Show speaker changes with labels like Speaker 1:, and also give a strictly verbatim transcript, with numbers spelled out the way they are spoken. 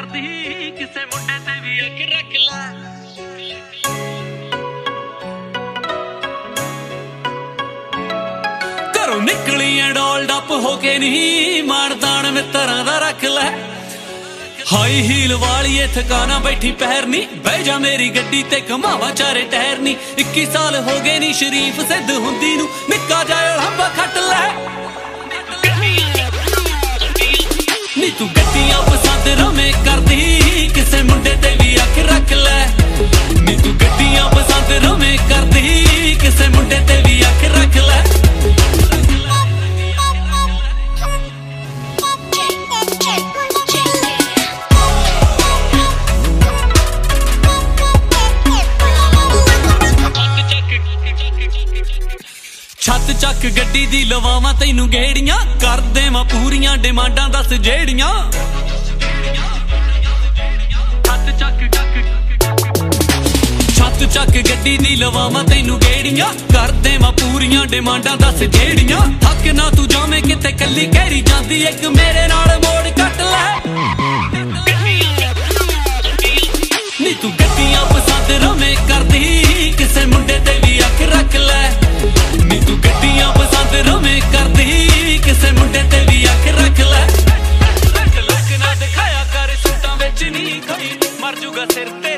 Speaker 1: करदी किसे मुंडे ते भी अख रख लै। घरों निकली डोल डप होके नहीं मारदान मित्रां दा रख लै। हाई हील वाली थकाना बैठी पैर नी बह जा मेरी गड्डी ते घमावा चारे टैर नी। इक्की साल हो गए नी शरीफ सिद्ध हुंदी नू निक्का जाए लंबा खट लै। नी तू गड्डियां पसंद रमे करदी किसे मुंडे ते भी अख रख लै। नी तू गड्डियां पसंद रमे करदी किसे मुंडे ते भी अख रख लै। छत चक गड्डी दी लवावां तैनू गेड़ियां कर देवां पूरियां डिमांडां दस जेड़ियां। छत चक छत चक गड्डी दी लवावां तैनू गेड़ियां कर देवां पूरियां डिमांडां दस जेड़ियां। थक ना तू जावें किते कल्ली कहरी जांदी इक मेरे नाल मोड़ कट लै। नी तू गड्डियां पसंद रमे करदी किसे मुंडे ते भी अख रख लै। नी तू गड्डियां पसंद रमे करदी किसे मुंडे ते भी अख रख लै। लक लक ना दिखाया कर सूटां विच नी कोई मर जूगा सिर ते